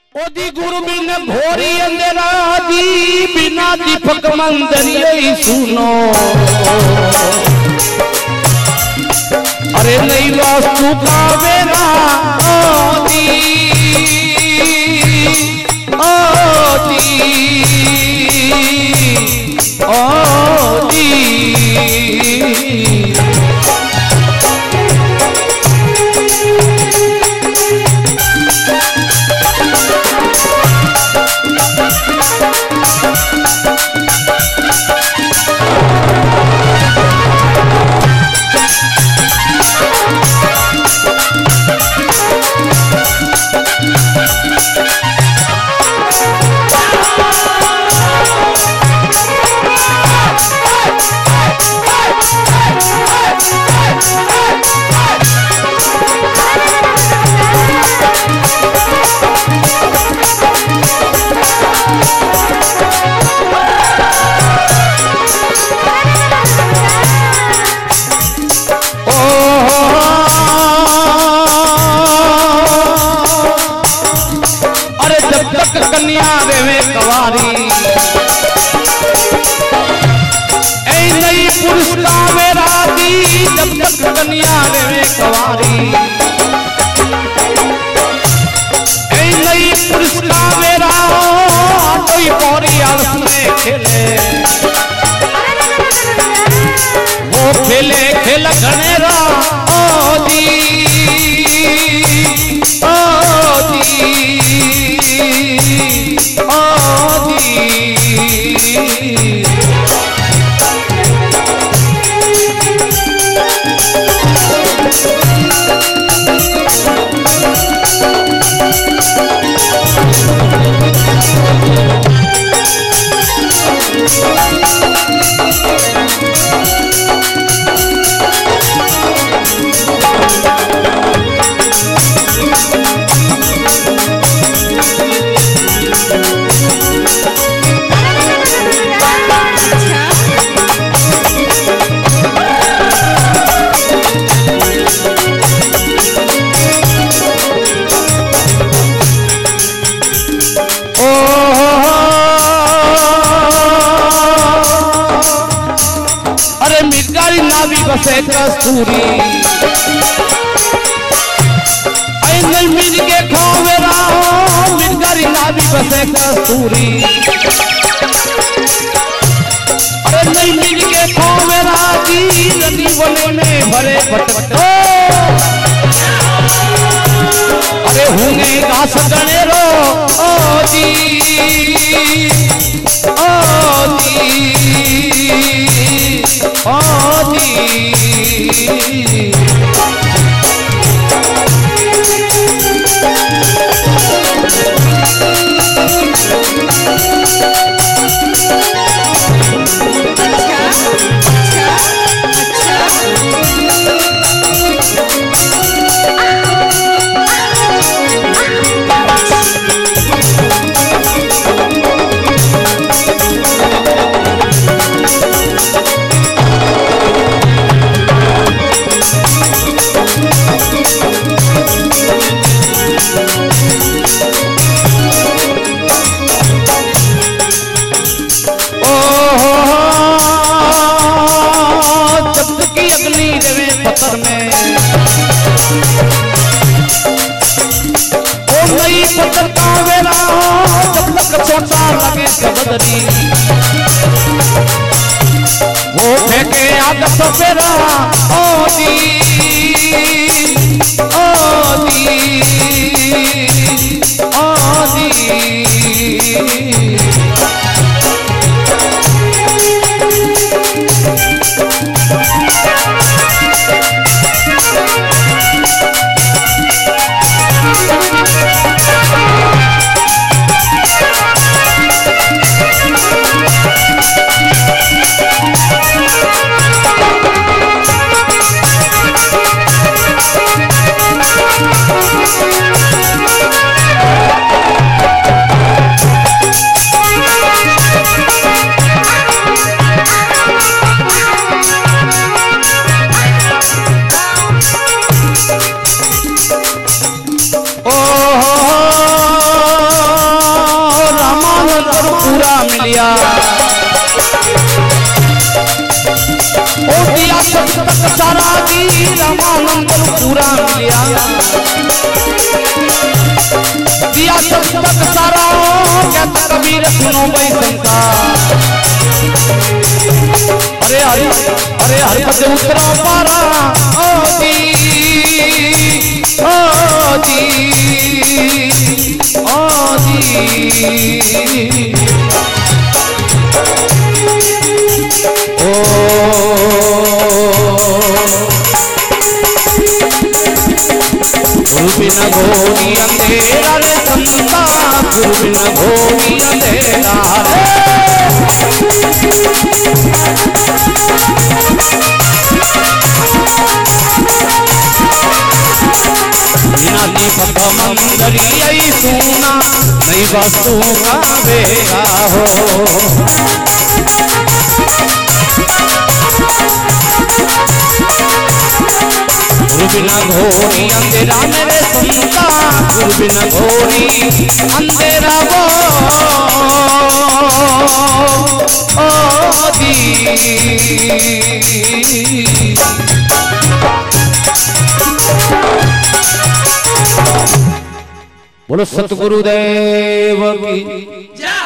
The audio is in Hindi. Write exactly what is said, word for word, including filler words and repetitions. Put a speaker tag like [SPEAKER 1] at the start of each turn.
[SPEAKER 1] ओदी गुरु बिन घोरी अंधेरा दी बिना दीपक मंदरिये सुनो अरे नहीं वास्तु का बेरा ओदी ओदी ओदी कन्या रेवे कवारी ऐ नई पुरुष का मेरा दी जब तक कन्या रेवे कवारी ऐ नई पुरुष का मेरा कोई पौरी आलस में खेले वो खेले खेल घनेरा ओ दी ओ दी बसे कस्तूरी ऐ नहीं मिल के खावेरा मिर्गारी नाभी बसे कस्तूरी अरे नहीं मिल के खावेरा जी नदी बोले में भरे पटपटो अरे होंगे घास गणेरो ओ जी ओ जी ओ दी बदरी वो फेंके आग सफेरा ओ दी ओ दी ओ दी मिलिया ओ दिया सब तक सारा दी रामानंद पूरा मिलिया दिया सब तक सारा कहता कबीर सुनो भाई संता अरे हरि अरे हरि पद उतरा पारा ओ दी ओ दी ओ दी ओ गुरु बिना घोरी अंधेरा रे संता गुरु बिना घोरी अंधेरा रे बिना दीपक मंदरी आई सुना नहीं वस्तु का बेगा हो गुरु बिना घोरी अंधेरा मेरे संता गुरु बिना घोरी अंधेरा वो ओ दी बोलो सतगुरुदेव की जय।